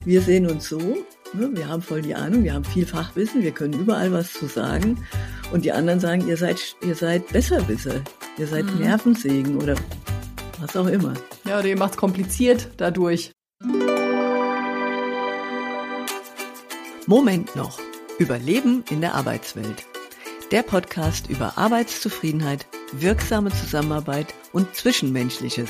Wir sehen uns so, ne? Wir haben voll die Ahnung, wir haben viel Fachwissen, wir können überall was zu sagen. Und die anderen sagen, ihr seid Besserwisser, ihr seid Nervensägen oder was auch immer. Ja, oder ihr macht's kompliziert dadurch. Moment noch. Überleben in der Arbeitswelt. Der Podcast über Arbeitszufriedenheit, wirksame Zusammenarbeit und Zwischenmenschliches.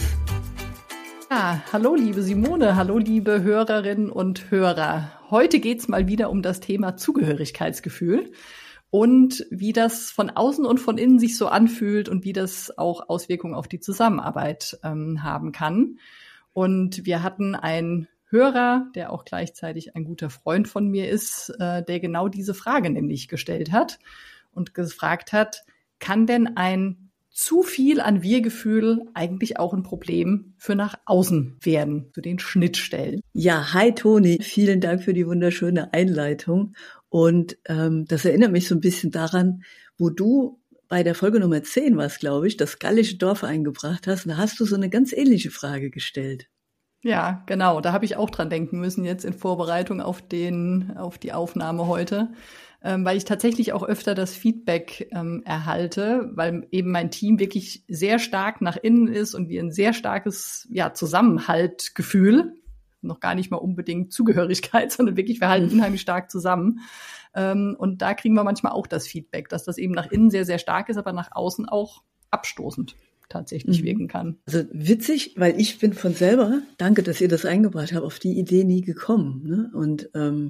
Ja, hallo liebe Simone, hallo liebe Hörerinnen und Hörer. Heute geht's mal wieder um das Thema Zugehörigkeitsgefühl und wie das von außen und von innen sich so anfühlt und wie das auch Auswirkungen auf die Zusammenarbeit haben kann. Und wir hatten einen Hörer, der auch gleichzeitig ein guter Freund von mir ist, der genau diese Frage nämlich gestellt hat und gefragt hat, kann denn ein zu viel an Wir-Gefühl eigentlich auch ein Problem für nach außen werden, für den Schnittstellen? Ja, hi Toni, vielen Dank für die wunderschöne Einleitung. Und das erinnert mich so ein bisschen daran, wo du bei der Folge Nummer 10 warst, glaube ich, das gallische Dorf eingebracht hast. Und da hast du so eine ganz ähnliche Frage gestellt. Ja, genau. Da habe ich auch dran denken müssen jetzt in Vorbereitung auf die Aufnahme heute, weil ich tatsächlich auch öfter das Feedback erhalte, weil eben mein Team wirklich sehr stark nach innen ist und wir ein sehr starkes Zusammenhaltgefühl, noch gar nicht mal unbedingt Zugehörigkeit, sondern wirklich wir halten unheimlich stark zusammen. Und da kriegen wir manchmal auch das Feedback, dass das eben nach innen sehr, sehr stark ist, aber nach außen auch abstoßend tatsächlich wirken kann. Also witzig, weil ich bin von selber, danke, dass ihr das eingebracht habt, auf die Idee nie gekommen. Ne? Und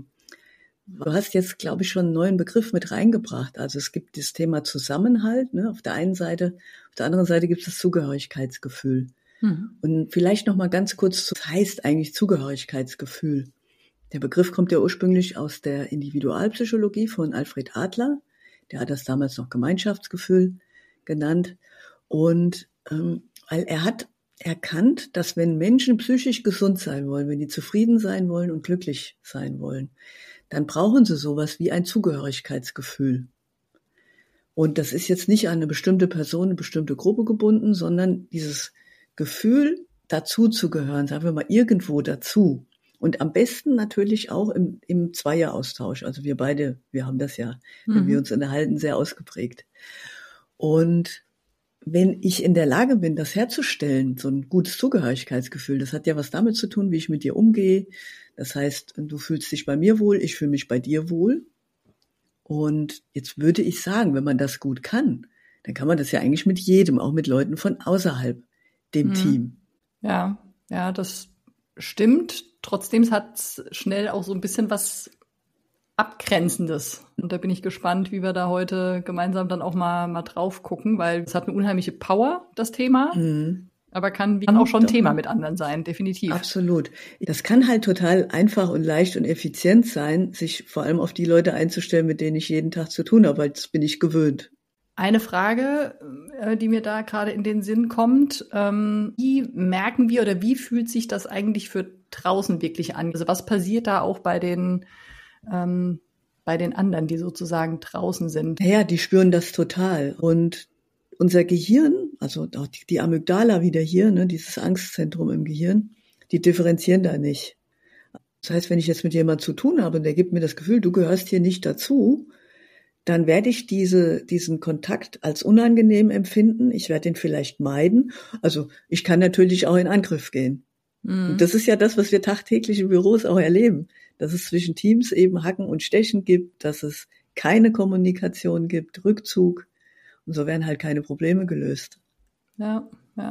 du hast jetzt, glaube ich, schon einen neuen Begriff mit reingebracht. Also es gibt das Thema Zusammenhalt, ne, auf der einen Seite, auf der anderen Seite gibt es das Zugehörigkeitsgefühl. Und vielleicht noch mal ganz kurz, was heißt eigentlich Zugehörigkeitsgefühl? Der Begriff kommt ja ursprünglich aus der Individualpsychologie von Alfred Adler. Der hat das damals noch Gemeinschaftsgefühl genannt. Und weil er hat erkannt, dass wenn Menschen psychisch gesund sein wollen, wenn die zufrieden sein wollen und glücklich sein wollen, dann brauchen sie sowas wie ein Zugehörigkeitsgefühl. Und das ist jetzt nicht an eine bestimmte Person, eine bestimmte Gruppe gebunden, sondern dieses Gefühl, dazu zu gehören, sagen wir mal irgendwo dazu. Und am besten natürlich auch im Zweieraustausch. Also wir beide, wir haben das ja, wenn wir uns unterhalten, sehr ausgeprägt. Und wenn ich in der Lage bin, das herzustellen, so ein gutes Zugehörigkeitsgefühl, das hat ja was damit zu tun, wie ich mit dir umgehe. Das heißt, du fühlst dich bei mir wohl, ich fühle mich bei dir wohl. Und jetzt würde ich sagen, wenn man das gut kann, dann kann man das ja eigentlich mit jedem, auch mit Leuten von außerhalb dem Team. Ja, das stimmt. Trotzdem hat es schnell auch so ein bisschen was Abgrenzendes. Und da bin ich gespannt, wie wir da heute gemeinsam dann auch mal drauf gucken, weil es hat eine unheimliche Power, das Thema. Aber kann auch schon ein Thema mit anderen sein, definitiv. Absolut. Das kann halt total einfach und leicht und effizient sein, sich vor allem auf die Leute einzustellen, mit denen ich jeden Tag zu tun habe, weil das bin ich gewöhnt. Eine Frage, die mir da gerade in den Sinn kommt, wie merken wir oder wie fühlt sich das eigentlich für draußen wirklich an? Also was passiert da auch bei den anderen, die sozusagen draußen sind? Ja, die spüren das total. Und unser Gehirn, also auch die Amygdala wieder hier, ne, dieses Angstzentrum im Gehirn, die differenzieren da nicht. Das heißt, wenn ich jetzt mit jemandem zu tun habe und der gibt mir das Gefühl, du gehörst hier nicht dazu, dann werde ich diesen Kontakt als unangenehm empfinden. Ich werde ihn vielleicht meiden. Also ich kann natürlich auch in Angriff gehen. Und das ist ja das, was wir tagtäglich in Büros auch erleben, dass es zwischen Teams eben Hacken und Stechen gibt, dass es keine Kommunikation gibt, Rückzug. Und so werden halt keine Probleme gelöst. Ja.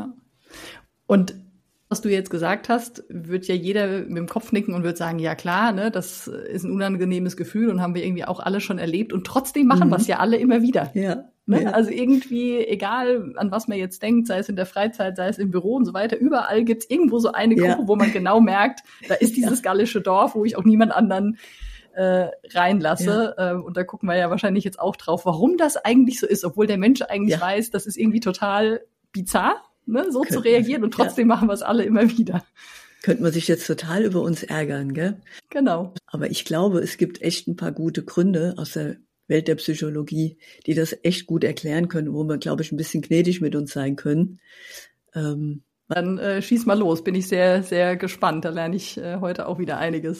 Und was du jetzt gesagt hast, wird ja jeder mit dem Kopf nicken und wird sagen, ja klar, ne, das ist ein unangenehmes Gefühl und haben wir irgendwie auch alle schon erlebt. Und trotzdem machen wir es ja alle immer wieder. Ja. Ne? Ja. Also irgendwie, egal an was man jetzt denkt, sei es in der Freizeit, sei es im Büro und so weiter, überall gibt's irgendwo so eine Gruppe, wo man genau merkt, da ist dieses gallische Dorf, wo ich auch niemand anderen reinlasse. Ja. Und da gucken wir ja wahrscheinlich jetzt auch drauf, warum das eigentlich so ist, obwohl der Mensch eigentlich weiß, das ist irgendwie total bizarr, ne, so zu reagieren und trotzdem machen wir es alle immer wieder. Könnte man sich jetzt total über uns ärgern, gell? Genau. Aber ich glaube, es gibt echt ein paar gute Gründe aus der Welt der Psychologie, die das echt gut erklären können, wo wir, glaube ich, ein bisschen gnädig mit uns sein können. Dann schieß mal los, bin ich sehr, sehr gespannt. Da lerne ich heute auch wieder einiges.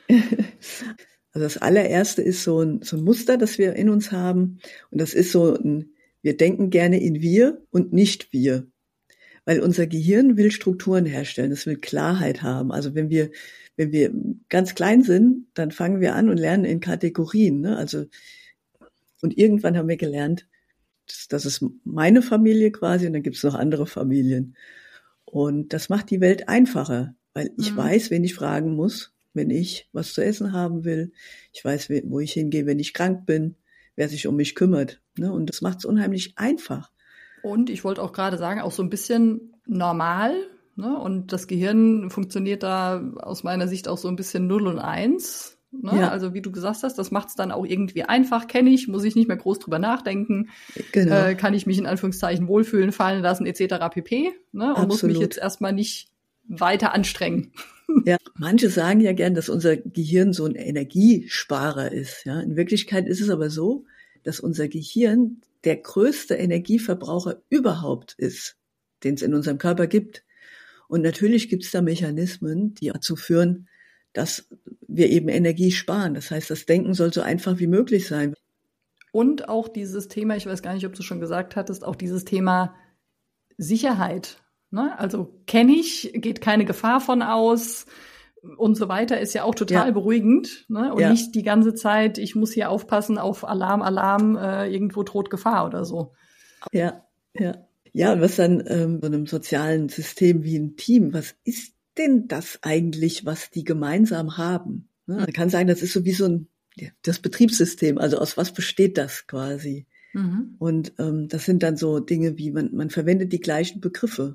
Also das allererste ist so ein Muster, das wir in uns haben. Und das ist wir denken gerne in wir und nicht wir. Weil unser Gehirn will Strukturen herstellen, es will Klarheit haben. Also wenn wir ganz klein sind, dann fangen wir an und lernen in Kategorien, ne? Also, und irgendwann haben wir gelernt, das ist meine Familie quasi und dann gibt es noch andere Familien. Und das macht die Welt einfacher, weil ich weiß, wen ich fragen muss, wenn ich was zu essen haben will. Ich weiß, wo ich hingehe, wenn ich krank bin, wer sich um mich kümmert, ne? Und das macht es unheimlich einfach. Und ich wollte auch gerade sagen, auch so ein bisschen normal, ne? Und das Gehirn funktioniert da aus meiner Sicht auch so ein bisschen 0 und 1. Ne? Ja. Also wie du gesagt hast, das macht es dann auch irgendwie einfach, kenne ich, muss ich nicht mehr groß drüber nachdenken, genau. Kann ich mich in Anführungszeichen wohlfühlen, fallen lassen etc. pp. Ne? Und muss mich jetzt erstmal nicht weiter anstrengen. Ja, manche sagen ja gern, dass unser Gehirn so ein Energiesparer ist. Ja, in Wirklichkeit ist es aber so, dass unser Gehirn der größte Energieverbraucher überhaupt ist, den es in unserem Körper gibt. Und natürlich gibt es da Mechanismen, die dazu führen, dass wir eben Energie sparen. Das heißt, das Denken soll so einfach wie möglich sein. Und auch dieses Thema, ich weiß gar nicht, ob du schon gesagt hattest, auch dieses Thema Sicherheit. Ne? Also kenne ich, geht keine Gefahr von aus und so weiter, ist ja auch total beruhigend. Ne? Und nicht die ganze Zeit, ich muss hier aufpassen auf Alarm, irgendwo droht Gefahr oder so. Ja, ja. Ja, und was dann so einem sozialen System wie ein Team, was ist denn das eigentlich, was die gemeinsam haben? Ne? Man kann sagen, das ist so wie das Betriebssystem, also aus was besteht das quasi? Mhm. Und das sind dann so Dinge wie, man verwendet die gleichen Begriffe.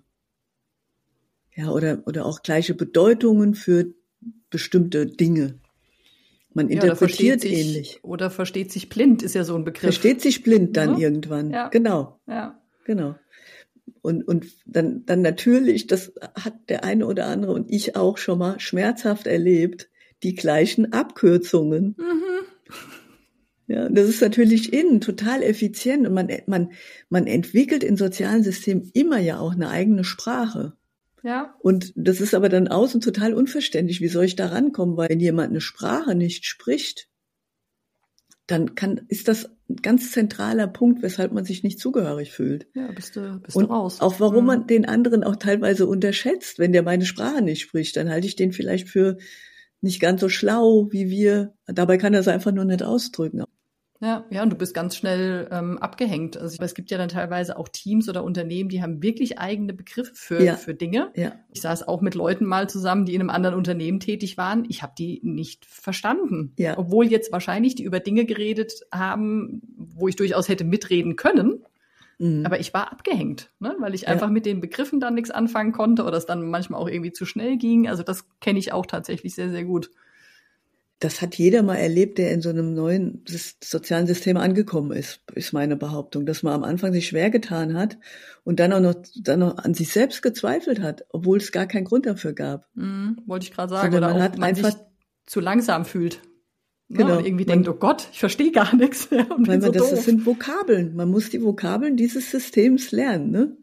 Ja, oder auch gleiche Bedeutungen für bestimmte Dinge. Man interpretiert ähnlich. Oder versteht sich blind, ist ja so ein Begriff. Versteht sich blind dann irgendwann. Ja. Genau. Ja. Genau. Und dann natürlich, das hat der eine oder andere und ich auch schon mal schmerzhaft erlebt, die gleichen Abkürzungen. Mhm. Ja, das ist natürlich innen total effizient und man entwickelt in sozialen Systemen immer ja auch eine eigene Sprache. Ja. Und das ist aber dann außen total unverständlich. Wie soll ich da rankommen? Weil wenn jemand eine Sprache nicht spricht, dann ist das ein ganz zentraler Punkt, weshalb man sich nicht zugehörig fühlt. Ja, bist du und raus. Auch warum man den anderen auch teilweise unterschätzt. Wenn der meine Sprache nicht spricht, dann halte ich den vielleicht für nicht ganz so schlau wie wir. Dabei kann er es einfach nur nicht ausdrücken. Ja, und du bist ganz schnell abgehängt. Also es gibt ja dann teilweise auch Teams oder Unternehmen, die haben wirklich eigene Begriffe für Dinge. Ja. Ich saß auch mit Leuten mal zusammen, die in einem anderen Unternehmen tätig waren. Ich habe die nicht verstanden. Ja. Obwohl jetzt wahrscheinlich die über Dinge geredet haben, wo ich durchaus hätte mitreden können. Mhm. Aber ich war abgehängt, ne? Weil ich einfach mit den Begriffen dann nichts anfangen konnte oder es dann manchmal auch irgendwie zu schnell ging. Also das kenne ich auch tatsächlich sehr, sehr gut. Das hat jeder mal erlebt, der in so einem neuen sozialen System angekommen ist meine Behauptung, dass man am Anfang sich schwer getan hat und dann auch noch an sich selbst gezweifelt hat, obwohl es gar keinen Grund dafür gab. Wollte ich gerade sagen, oder man man sich zu langsam fühlt. Genau. Ne? Und irgendwie denkt, oh Gott, ich verstehe gar nichts. Und weil das sind Vokabeln. Man muss die Vokabeln dieses Systems lernen, ne?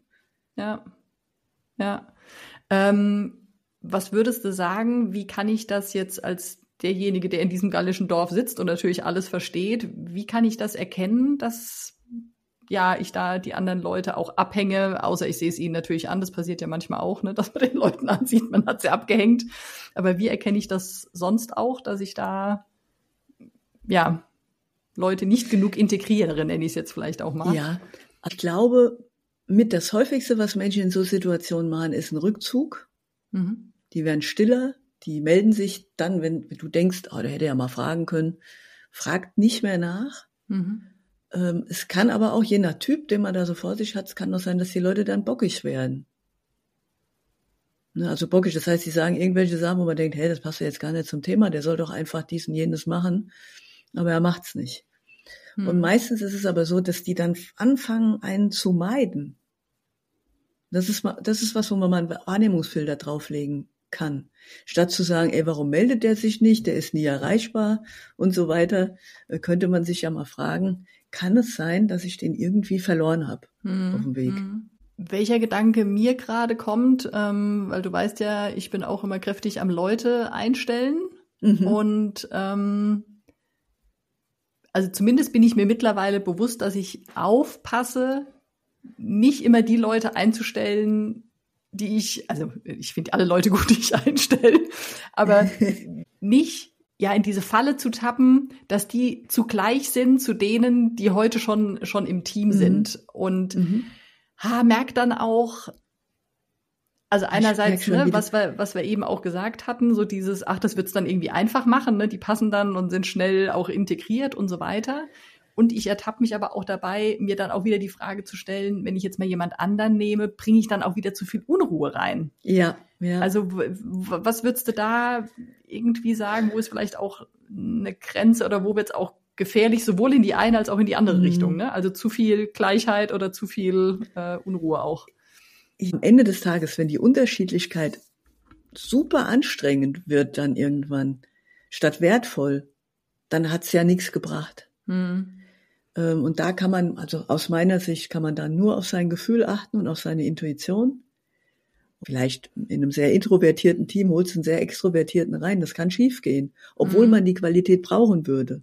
Ja. Was würdest du sagen, wie kann ich das jetzt als derjenige, der in diesem gallischen Dorf sitzt und natürlich alles versteht, wie kann ich das erkennen, dass ich da die anderen Leute auch abhänge, außer ich sehe es ihnen natürlich an, das passiert ja manchmal auch, ne, dass man den Leuten ansieht, man hat sie abgehängt, aber wie erkenne ich das sonst auch, dass ich da Leute nicht genug integriere, nenne ich es jetzt vielleicht auch mal. Ja, ich glaube, mit das Häufigste, was Menschen in so Situationen machen, ist ein Rückzug. Mhm. Die werden stiller. Die melden sich dann, wenn du denkst, der hätte ja mal fragen können, fragt nicht mehr nach. Mhm. Es kann aber auch, je nach Typ, den man da so vor sich hat, es kann auch sein, dass die Leute dann bockig werden. Ne, also bockig, das heißt, sie sagen irgendwelche Sachen, wo man denkt, hey, das passt ja jetzt gar nicht zum Thema, der soll doch einfach dies und jenes machen, aber er macht's nicht. Mhm. Und meistens ist es aber so, dass die dann anfangen, einen zu meiden. Das ist was, wo man mal einen Wahrnehmungsfilter drauflegen kann. Statt zu sagen, warum meldet der sich nicht, der ist nie erreichbar und so weiter, könnte man sich ja mal fragen, kann es sein, dass ich den irgendwie verloren habe auf dem Weg? Welcher Gedanke mir gerade kommt, weil du weißt ja, ich bin auch immer kräftig am Leute einstellen, Und also zumindest bin ich mir mittlerweile bewusst, dass ich aufpasse, nicht immer die Leute einzustellen, also ich finde alle Leute gut, die ich einstelle, aber nicht in diese Falle zu tappen, dass die zugleich sind zu denen, die heute schon im Team sind. Und merkt dann auch, also einerseits, was wir eben auch gesagt hatten, so dieses, das wird's dann irgendwie einfach machen, ne? Die passen dann und sind schnell auch integriert und so weiter. Und ich ertappe mich aber auch dabei, mir dann auch wieder die Frage zu stellen, wenn ich jetzt mal jemand anderen nehme, bringe ich dann auch wieder zu viel Unruhe rein? Ja. Also was würdest du da irgendwie sagen, wo ist vielleicht auch eine Grenze oder wo wird's auch gefährlich, sowohl in die eine als auch in die andere Richtung, ne? Also zu viel Gleichheit oder zu viel Unruhe auch. Am Ende des Tages, wenn die Unterschiedlichkeit super anstrengend wird dann irgendwann, statt wertvoll, dann hat's ja nichts gebracht. Und da kann man, also aus meiner Sicht, kann man da nur auf sein Gefühl achten und auf seine Intuition. Vielleicht in einem sehr introvertierten Team holst du einen sehr extrovertierten rein, das kann schiefgehen, obwohl man die Qualität brauchen würde.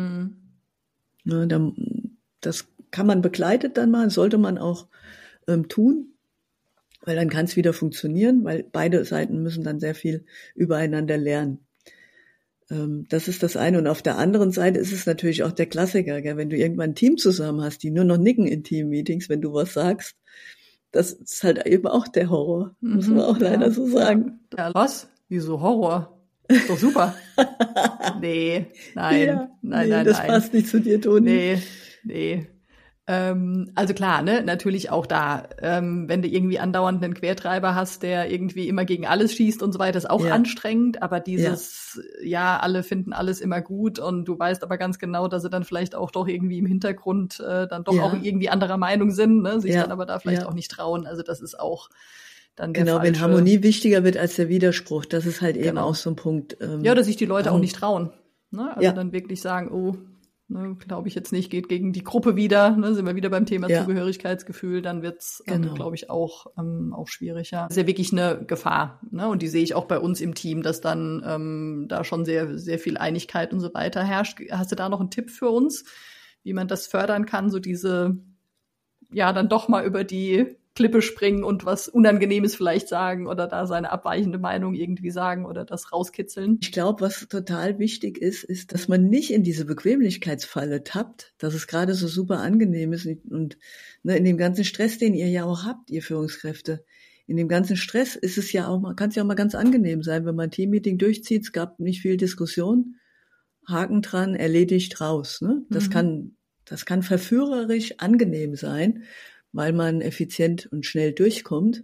Das kann man begleitet dann mal, sollte man auch tun. Weil dann kann es wieder funktionieren, weil beide Seiten müssen dann sehr viel übereinander lernen. Das ist das eine. Und auf der anderen Seite ist es natürlich auch der Klassiker, gell? Wenn du irgendwann ein Team zusammen hast, die nur noch nicken in Team-Meetings, wenn du was sagst, das ist halt eben auch der Horror, muss man auch leider so sagen. Ja, was? Wieso Horror? Ist doch super. Nein. Das passt nicht zu dir, Toni. Nee. Also klar, ne, natürlich auch da, wenn du irgendwie andauernd einen Quertreiber hast, der irgendwie immer gegen alles schießt und so weiter, ist auch anstrengend, aber dieses, alle finden alles immer gut und du weißt aber ganz genau, dass sie dann vielleicht auch doch irgendwie im Hintergrund dann doch auch irgendwie anderer Meinung sind, ne, sich dann aber da vielleicht auch nicht trauen, also das ist auch dann der falsche. Wenn Harmonie wichtiger wird als der Widerspruch, das ist halt eben auch so ein Punkt. Dass sich die Leute auch nicht trauen, ne, also dann wirklich sagen, glaube ich jetzt nicht, geht gegen die Gruppe wieder, ne, sind wir wieder beim Thema Zugehörigkeitsgefühl, dann wird's, glaube ich, auch schwierig, ja. Das ist ja wirklich eine Gefahr, ne, und die sehe ich auch bei uns im Team, dass dann da schon sehr, sehr viel Einigkeit und so weiter herrscht. Hast du da noch einen Tipp für uns, wie man das fördern kann, so diese, dann doch mal über die Klippe springen und was Unangenehmes vielleicht sagen oder da seine abweichende Meinung irgendwie sagen oder das rauskitzeln? Ich glaube, was total wichtig ist, dass man nicht in diese Bequemlichkeitsfalle tappt, dass es gerade so super angenehm ist und in dem ganzen Stress, den ihr ja auch habt, ihr Führungskräfte, in dem ganzen Stress ist es ja auch, kann es ja auch mal ganz angenehm sein, wenn man ein Teammeeting durchzieht, es gab nicht viel Diskussion, Haken dran, erledigt, raus, ne? Das kann verführerisch angenehm sein, weil man effizient und schnell durchkommt.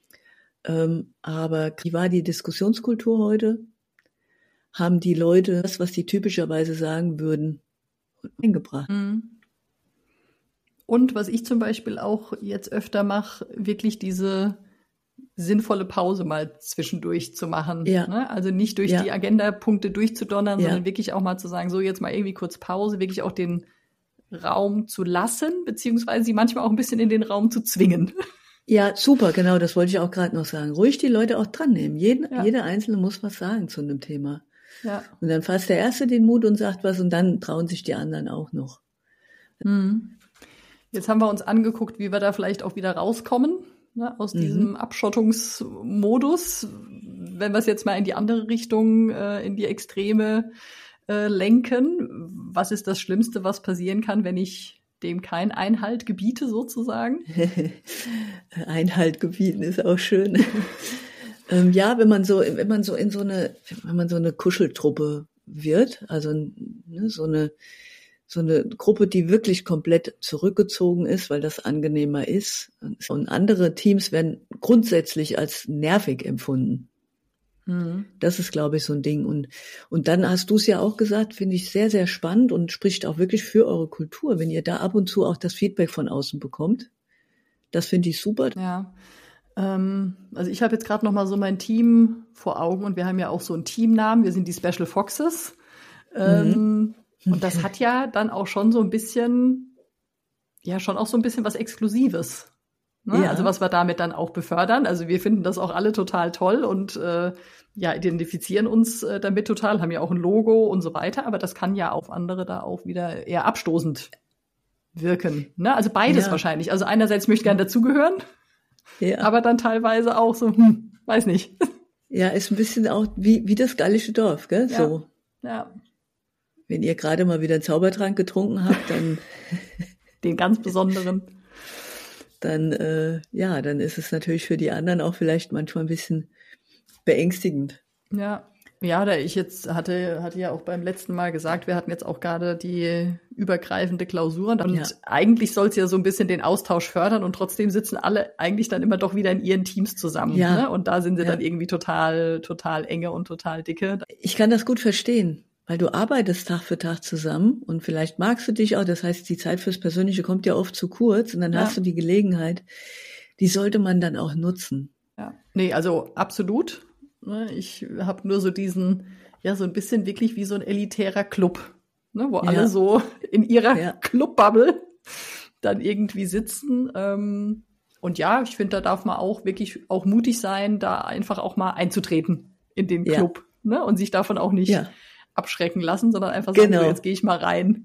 Aber wie war die Diskussionskultur heute? Haben die Leute das, was die typischerweise sagen würden, eingebracht? Und was ich zum Beispiel auch jetzt öfter mache, wirklich diese sinnvolle Pause mal zwischendurch zu machen. Ne? Also nicht durch die Agendapunkte durchzudonnern, sondern wirklich auch mal zu sagen, so jetzt mal irgendwie kurz Pause, wirklich auch den Raum zu lassen, beziehungsweise sie manchmal auch ein bisschen in den Raum zu zwingen. Ja, super, genau, das wollte ich auch gerade noch sagen. Ruhig die Leute auch dran nehmen. Jeder Einzelne muss was sagen zu einem Thema. Ja. Und dann fasst der Erste den Mut und sagt was und dann trauen sich die anderen auch noch. Jetzt haben wir uns angeguckt, wie wir da vielleicht auch wieder rauskommen, ne, aus diesem Abschottungsmodus. Wenn wir es jetzt mal in die andere Richtung, in die Extreme lenken. Was ist das Schlimmste, was passieren kann, wenn ich dem keinen Einhalt gebiete, sozusagen? Einhalt gebieten ist auch schön. Wenn man so in so eine Kuscheltruppe wird, also so eine Gruppe, die wirklich komplett zurückgezogen ist, weil das angenehmer ist. Und andere Teams werden grundsätzlich als nervig empfunden. Das ist, glaube ich, so ein Ding. Und dann hast du es ja auch gesagt, finde ich sehr, sehr spannend und spricht auch wirklich für eure Kultur, wenn ihr da ab und zu auch das Feedback von außen bekommt. Das finde ich super. Ja, also ich habe jetzt gerade noch mal so mein Team vor Augen und wir haben ja auch so einen Teamnamen. Wir sind die Special Foxes. Und das hat ja dann auch schon so ein bisschen, schon auch so ein bisschen was Exklusives. Ne? Ja. Also was wir damit dann auch befördern. Also wir finden das auch alle total toll und identifizieren uns damit total, haben ja auch ein Logo und so weiter. Aber das kann ja auf andere da auch wieder eher abstoßend wirken. Ne? Also beides wahrscheinlich. Also einerseits möchte ich gerne dazugehören, aber dann teilweise auch so, weiß nicht. Ja, ist ein bisschen auch wie das gallische Dorf, gell? Ja. So. Ja. Wenn ihr gerade mal wieder einen Zaubertrank getrunken habt, dann den ganz besonderen. Dann ist es natürlich für die anderen auch vielleicht manchmal ein bisschen beängstigend. Ja, oder ich jetzt hatte ja auch beim letzten Mal gesagt, wir hatten jetzt auch gerade die übergreifende Klausur und eigentlich soll es ja so ein bisschen den Austausch fördern und trotzdem sitzen alle eigentlich dann immer doch wieder in ihren Teams zusammen. Ja. Ne? Und da sind sie dann irgendwie total enge und total dicke. Ich kann das gut verstehen, weil du arbeitest Tag für Tag zusammen und vielleicht magst du dich auch, das heißt, die Zeit fürs Persönliche kommt ja oft zu kurz und dann hast du die Gelegenheit, die sollte man dann auch nutzen. Ja, nee, also absolut. Ich habe nur so diesen, so ein bisschen wirklich wie so ein elitärer Club, ne, wo alle so in ihrer Clubbubble dann irgendwie sitzen. Und ich finde, da darf man auch wirklich auch mutig sein, da einfach auch mal einzutreten in den Club, ne, und sich davon auch nicht abschrecken lassen, sondern einfach sagen, so, jetzt gehe ich mal rein.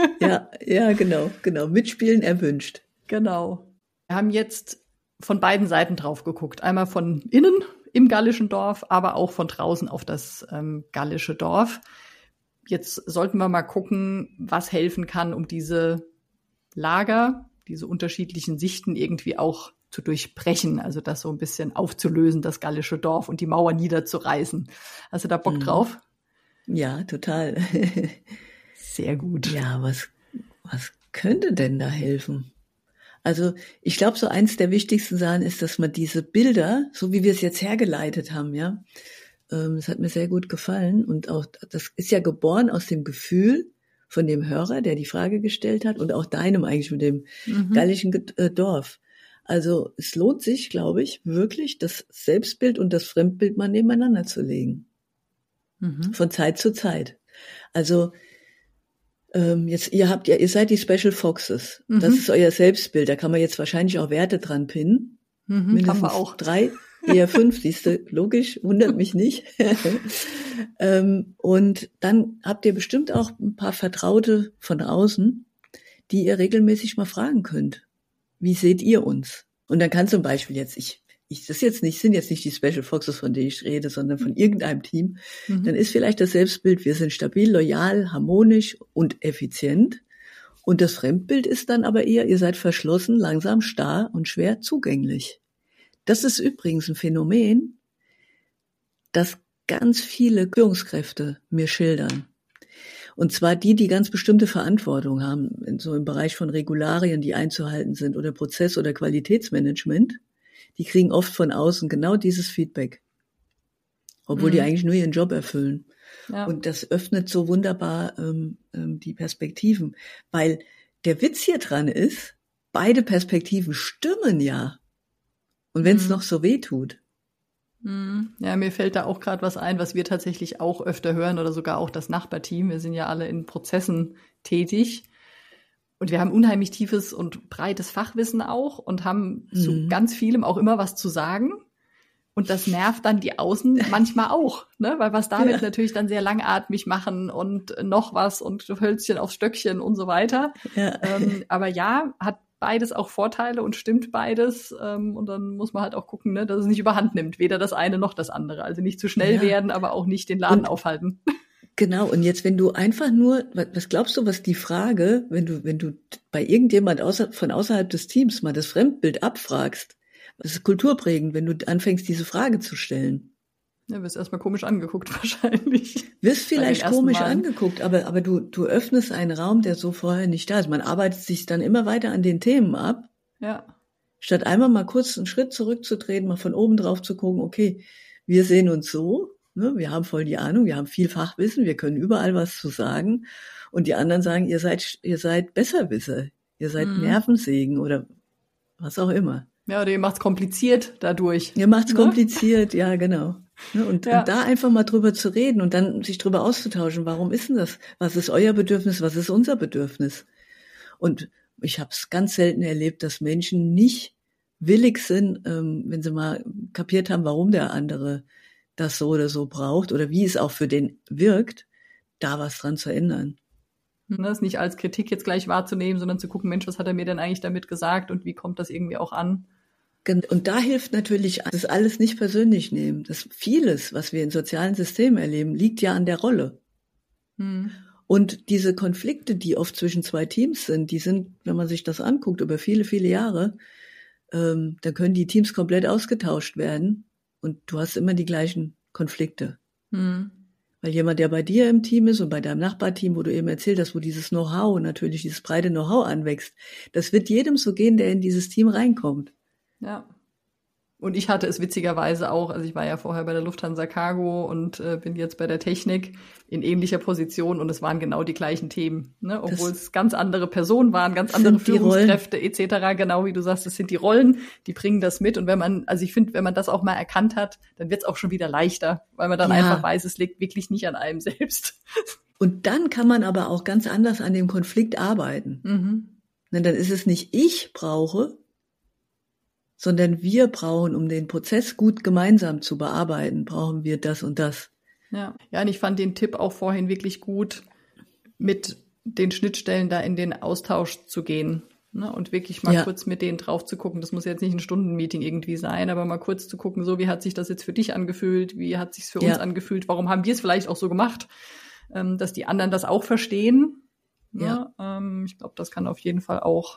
Genau. Mitspielen erwünscht. Genau. Wir haben jetzt von beiden Seiten drauf geguckt. Einmal von innen im gallischen Dorf, aber auch von draußen auf das gallische Dorf. Jetzt sollten wir mal gucken, was helfen kann, um diese Lager, diese unterschiedlichen Sichten irgendwie auch zu durchbrechen, also das so ein bisschen aufzulösen, das gallische Dorf und die Mauer niederzureißen. Hast du da Bock drauf? Ja, total. Sehr gut. Ja, was könnte denn da helfen? Also ich glaube, so eins der wichtigsten Sachen ist, dass man diese Bilder, so wie wir es jetzt hergeleitet haben, das hat mir sehr gut gefallen und auch das ist ja geboren aus dem Gefühl von dem Hörer, der die Frage gestellt hat und auch deinem eigentlich mit dem gallischen Dorf. Also es lohnt sich, glaube ich, wirklich das Selbstbild und das Fremdbild mal nebeneinander zu legen. Von Zeit zu Zeit. Also jetzt ihr seid die Special Foxes. Das ist euer Selbstbild. Da kann man jetzt wahrscheinlich auch Werte dran pinnen. Mindestens wir auch. 3, eher 5, siehste, logisch, wundert mich nicht. Und dann habt ihr bestimmt auch ein paar Vertraute von außen, die ihr regelmäßig mal fragen könnt. Wie seht ihr uns? Und dann kann zum Beispiel jetzt sind jetzt nicht die Special Foxes, von denen ich rede, sondern von irgendeinem Team, dann ist vielleicht das Selbstbild, wir sind stabil, loyal, harmonisch und effizient. Und das Fremdbild ist dann aber eher, ihr seid verschlossen, langsam, starr und schwer zugänglich. Das ist übrigens ein Phänomen, das ganz viele Führungskräfte mir schildern. Und zwar die ganz bestimmte Verantwortung haben, so im Bereich von Regularien, die einzuhalten sind oder Prozess- oder Qualitätsmanagement. Die kriegen oft von außen genau dieses Feedback, obwohl die eigentlich nur ihren Job erfüllen. Ja. Und das öffnet so wunderbar die Perspektiven, weil der Witz hier dran ist, beide Perspektiven stimmen ja. Und wenn es noch so weh tut. Ja, mir fällt da auch gerade was ein, was wir tatsächlich auch öfter hören oder sogar auch das Nachbarteam. Wir sind ja alle in Prozessen tätig. Und wir haben unheimlich tiefes und breites Fachwissen auch und haben zu ganz vielem auch immer was zu sagen. Und das nervt dann die Außen manchmal auch, ne? Weil was damit natürlich dann sehr langatmig machen und noch was und Hölzchen aufs Stöckchen und so weiter. Ja. Aber hat beides auch Vorteile und stimmt beides. Und dann muss man halt auch gucken, ne, dass es nicht überhand nimmt. Weder das eine noch das andere. Also nicht zu schnell werden, aber auch nicht den Laden aufhalten. Genau, und jetzt, wenn du einfach nur, was glaubst du, was die Frage, wenn du bei irgendjemand von außerhalb des Teams mal das Fremdbild abfragst, das ist kulturprägend, wenn du anfängst, diese Frage zu stellen. Ja, wirst erstmal komisch angeguckt wahrscheinlich. Wirst vielleicht komisch angeguckt, aber du öffnest einen Raum, der so vorher nicht da ist. Man arbeitet sich dann immer weiter an den Themen ab. Ja. Statt einmal mal kurz einen Schritt zurückzutreten, mal von oben drauf zu gucken, okay, wir sehen uns so. Wir haben voll die Ahnung, wir haben viel Fachwissen, wir können überall was zu sagen. Und die anderen sagen, ihr seid Besserwisser, ihr seid Nervensägen oder was auch immer. Ja, oder ihr macht's kompliziert dadurch. Ihr macht's kompliziert, ja, genau. Und da einfach mal drüber zu reden und dann sich drüber auszutauschen, warum ist denn das? Was ist euer Bedürfnis? Was ist unser Bedürfnis? Und ich habe es ganz selten erlebt, dass Menschen nicht willig sind, wenn sie mal kapiert haben, warum der andere das so oder so braucht oder wie es auch für den wirkt, da was dran zu ändern. Das nicht als Kritik jetzt gleich wahrzunehmen, sondern zu gucken, Mensch, was hat er mir denn eigentlich damit gesagt und wie kommt das irgendwie auch an? Und da hilft natürlich, das alles nicht persönlich nehmen. Das vieles, was wir in sozialen Systemen erleben, liegt ja an der Rolle. Und diese Konflikte, die oft zwischen zwei Teams sind, die sind, wenn man sich das anguckt, über viele, viele Jahre, dann können die Teams komplett ausgetauscht werden und du hast immer die gleichen Konflikte. Weil jemand, der bei dir im Team ist und bei deinem Nachbarteam, wo du eben erzählt hast, wo dieses Know-how, natürlich dieses breite Know-how anwächst, das wird jedem so gehen, der in dieses Team reinkommt. Ja. Und ich hatte es witzigerweise auch, also ich war ja vorher bei der Lufthansa Cargo und bin jetzt bei der Technik in ähnlicher Position und es waren genau die gleichen Themen, ne? Obwohl es ganz andere Personen waren, ganz andere Führungskräfte etc. Genau wie du sagst, es sind die Rollen, die bringen das mit und ich finde, wenn man das auch mal erkannt hat, dann wird es auch schon wieder leichter, weil man dann einfach weiß, es liegt wirklich nicht an einem selbst. Und dann kann man aber auch ganz anders an dem Konflikt arbeiten. Denn dann ist es nicht ich brauche, sondern wir brauchen, um den Prozess gut gemeinsam zu bearbeiten, brauchen wir das und das. Ja, und ich fand den Tipp auch vorhin wirklich gut, mit den Schnittstellen da in den Austausch zu gehen, ne? Und wirklich mal kurz mit denen drauf zu gucken. Das muss jetzt nicht ein Stundenmeeting irgendwie sein, aber mal kurz zu gucken, so wie hat sich das jetzt für dich angefühlt, wie hat sich's für uns angefühlt, warum haben wir es vielleicht auch so gemacht, dass die anderen das auch verstehen. Ne? Ich glaube, das kann auf jeden Fall auch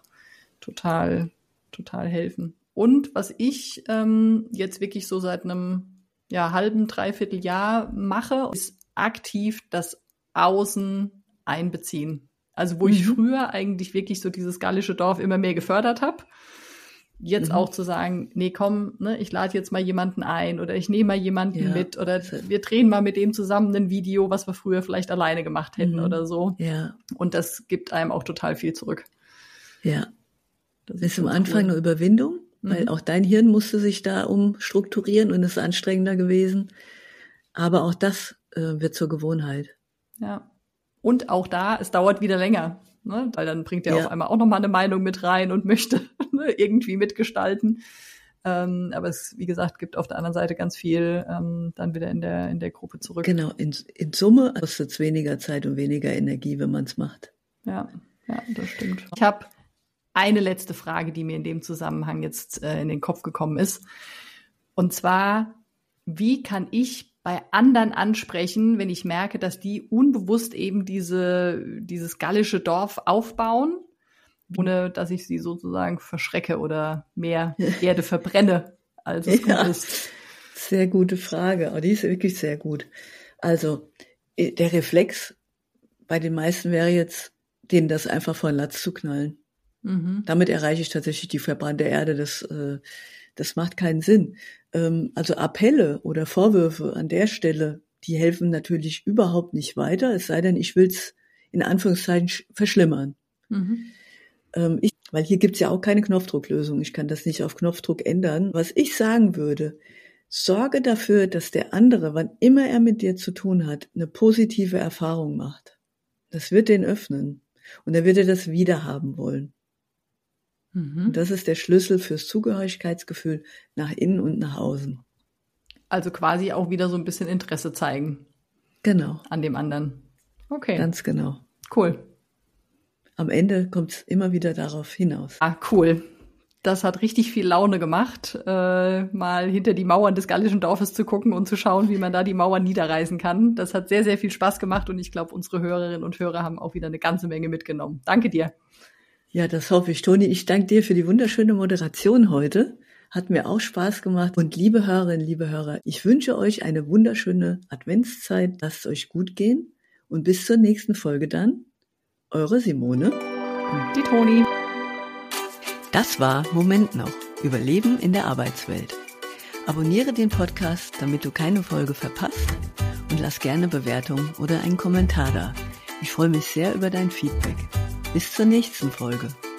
total, total helfen. Und was ich jetzt wirklich so seit einem halben, dreiviertel Jahr mache, ist aktiv das Außen einbeziehen. Also wo ich früher eigentlich wirklich so dieses gallische Dorf immer mehr gefördert habe, jetzt auch zu sagen, nee, komm, ne, ich lade jetzt mal jemanden ein oder ich nehme mal jemanden mit oder wir drehen mal mit dem zusammen ein Video, was wir früher vielleicht alleine gemacht hätten oder so. Ja. Und das gibt einem auch total viel zurück. Ja. Das ist am Anfang eine Überwindung. Weil auch dein Hirn musste sich da umstrukturieren und ist anstrengender gewesen. Aber auch das wird zur Gewohnheit. Ja. Und auch da, es dauert wieder länger, ne? Weil dann bringt er auf einmal auch nochmal eine Meinung mit rein und möchte irgendwie mitgestalten. Aber es, wie gesagt, gibt auf der anderen Seite ganz viel dann wieder in der Gruppe zurück. Genau, in Summe kostet es weniger Zeit und weniger Energie, wenn man es macht. Ja, das stimmt. Ich habe eine letzte Frage, die mir in dem Zusammenhang jetzt in den Kopf gekommen ist. Und zwar, wie kann ich bei anderen ansprechen, wenn ich merke, dass die unbewusst eben dieses gallische Dorf aufbauen, ohne dass ich sie sozusagen verschrecke oder mehr Erde verbrenne, als es gut ist? Sehr gute Frage. Aber die ist wirklich sehr gut. Also, der Reflex bei den meisten wäre jetzt, denen das einfach vor den Latz zu knallen. Damit erreiche ich tatsächlich die verbrannte Erde. Das macht keinen Sinn. Also Appelle oder Vorwürfe an der Stelle, die helfen natürlich überhaupt nicht weiter, es sei denn, ich will es in Anführungszeichen verschlimmern. Weil hier gibt's ja auch keine Knopfdrucklösung. Ich kann das nicht auf Knopfdruck ändern. Was ich sagen würde, sorge dafür, dass der andere, wann immer er mit dir zu tun hat, eine positive Erfahrung macht. Das wird den öffnen. Und er wird er das wieder haben wollen. Und das ist der Schlüssel fürs Zugehörigkeitsgefühl nach innen und nach außen. Also quasi auch wieder so ein bisschen Interesse zeigen. Genau. An dem anderen. Okay. Ganz genau. Cool. Am Ende kommt es immer wieder darauf hinaus. Ah, cool. Das hat richtig viel Laune gemacht, mal hinter die Mauern des gallischen Dorfes zu gucken und zu schauen, wie man da die Mauern niederreißen kann. Das hat sehr, sehr viel Spaß gemacht und ich glaube, unsere Hörerinnen und Hörer haben auch wieder eine ganze Menge mitgenommen. Danke dir. Ja, das hoffe ich, Toni. Ich danke dir für die wunderschöne Moderation heute. Hat mir auch Spaß gemacht. Und liebe Hörerinnen, liebe Hörer, ich wünsche euch eine wunderschöne Adventszeit. Lasst es euch gut gehen. Und bis zur nächsten Folge dann. Eure Simone und die Toni. Das war Moment noch. Überleben in der Arbeitswelt. Abonniere den Podcast, damit du keine Folge verpasst. Und lass gerne Bewertung oder einen Kommentar da. Ich freue mich sehr über dein Feedback. Bis zur nächsten Folge.